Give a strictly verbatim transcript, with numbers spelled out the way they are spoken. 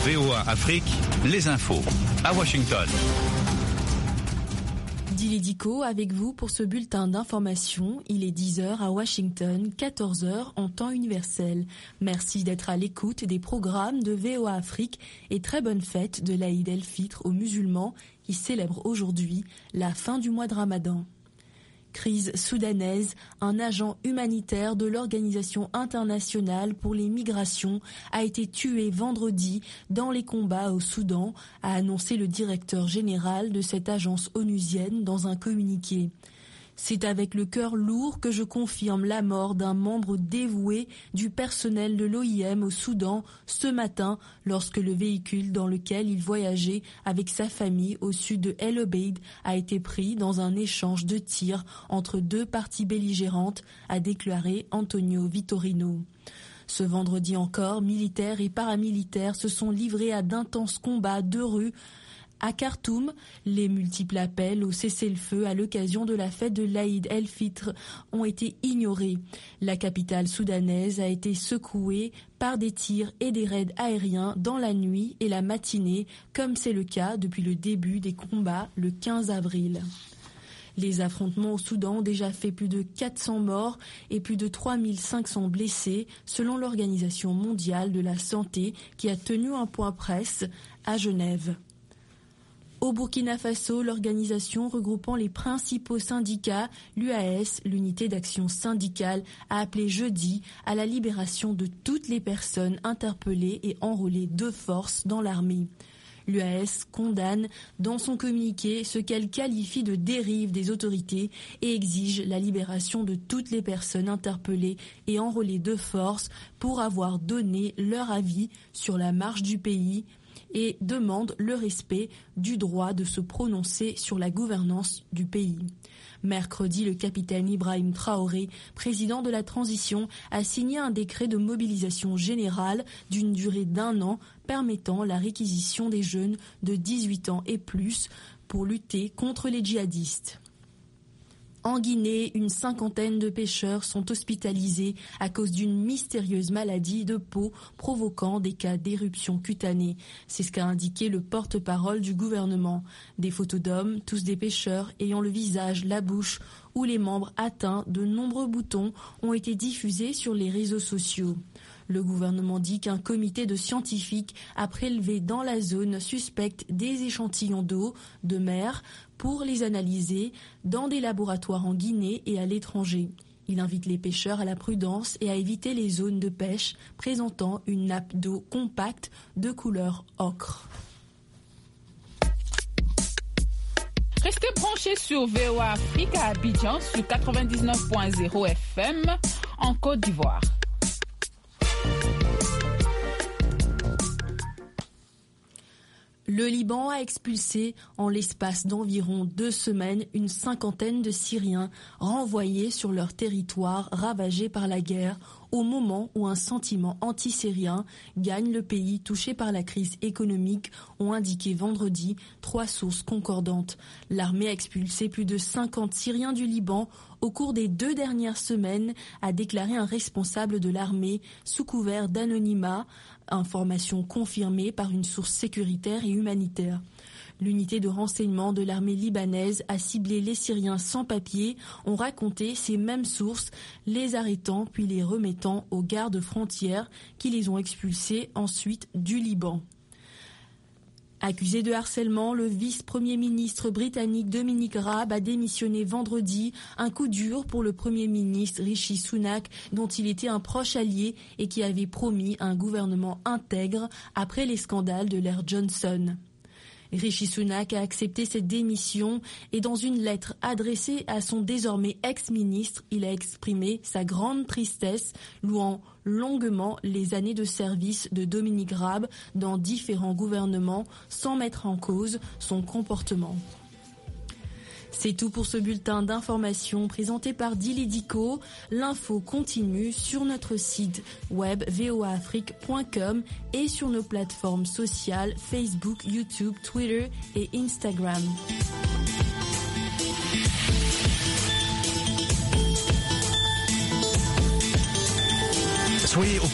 V O A Afrique, les infos à Washington. Dili Diko avec vous pour ce bulletin d'information. Il est dix heures à Washington, quatorze heures en temps universel. Merci d'être à l'écoute des programmes de V O A Afrique et très bonne fête de l'Aïd el-Fitr aux musulmans qui célèbrent aujourd'hui la fin du mois de Ramadan. Crise soudanaise, un agent humanitaire de l'Organisation internationale pour les migrations a été tué vendredi dans les combats au Soudan, a annoncé le directeur général de cette agence onusienne dans un communiqué. C'est avec le cœur lourd que je confirme la mort d'un membre dévoué du personnel de l'O I M au Soudan ce matin lorsque le véhicule dans lequel il voyageait avec sa famille au sud de El Obeid a été pris dans un échange de tirs entre deux parties belligérantes, a déclaré Antonio Vitorino. Ce vendredi encore, militaires et paramilitaires se sont livrés à d'intenses combats de rue. À Khartoum, les multiples appels au cessez-le-feu à l'occasion de la fête de l'Aïd el-Fitr ont été ignorés. La capitale soudanaise a été secouée par des tirs et des raids aériens dans la nuit et la matinée, comme c'est le cas depuis le début des combats le quinze avril. Les affrontements au Soudan ont déjà fait plus de quatre cents morts et plus de trois mille cinq cents blessés, selon l'Organisation mondiale de la santé qui a tenu un point presse à Genève. Au Burkina Faso, l'organisation regroupant les principaux syndicats, l'U A S, l'unité d'action syndicale, a appelé jeudi à la libération de toutes les personnes interpellées et enrôlées de force dans l'armée. L'U A S condamne dans son communiqué ce qu'elle qualifie de dérive des autorités et exige la libération de toutes les personnes interpellées et enrôlées de force pour avoir donné leur avis sur la marche du pays et demande le respect du droit de se prononcer sur la gouvernance du pays. Mercredi, le capitaine Ibrahim Traoré, président de la transition, a signé un décret de mobilisation générale d'une durée d'un an permettant la réquisition des jeunes de dix-huit ans et plus pour lutter contre les djihadistes. En Guinée, une cinquantaine de pêcheurs sont hospitalisés à cause d'une mystérieuse maladie de peau provoquant des cas d'éruption cutanée. C'est ce qu'a indiqué le porte-parole du gouvernement. Des photos d'hommes, tous des pêcheurs, ayant le visage, la bouche ou les membres atteints de nombreux boutons ont été diffusés sur les réseaux sociaux. Le gouvernement dit qu'un comité de scientifiques a prélevé dans la zone suspecte des échantillons d'eau, de mer, pour les analyser dans des laboratoires en Guinée et à l'étranger. Il invite les pêcheurs à la prudence et à éviter les zones de pêche présentant une nappe d'eau compacte de couleur ocre. Restez branchés sur V O A Afrique à Abidjan sur quatre-vingt-dix-neuf point zéro F M en Côte d'Ivoire. Le Liban a expulsé en l'espace d'environ deux semaines une cinquantaine de Syriens renvoyés sur leur territoire ravagé par la guerre au moment où un sentiment anti-syrien gagne le pays touché par la crise économique, ont indiqué vendredi trois sources concordantes. L'armée a expulsé plus de cinquante Syriens du Liban au cours des deux dernières semaines, a déclaré un responsable de l'armée sous couvert d'anonymat, information confirmée par une source sécuritaire et humanitaire. L'unité de renseignement de l'armée libanaise a ciblé les Syriens sans papier, ont raconté ces mêmes sources, les arrêtant puis les remettant aux gardes frontières qui les ont expulsés ensuite du Liban. Accusé de harcèlement, le vice-premier ministre britannique Dominic Raab a démissionné vendredi, un coup dur pour le premier ministre Rishi Sunak, dont il était un proche allié et qui avait promis un gouvernement intègre après les scandales de l'ère Johnson. Rishi Sunak a accepté cette démission et dans une lettre adressée à son désormais ex-ministre, il a exprimé sa grande tristesse, louant longuement les années de service de Dominic Raab dans différents gouvernements sans mettre en cause son comportement. C'est tout pour ce bulletin d'information présenté par Dili Diko. L'info continue sur notre site web v o a afrique point com et sur nos plateformes sociales Facebook, YouTube, Twitter et Instagram. Soyez au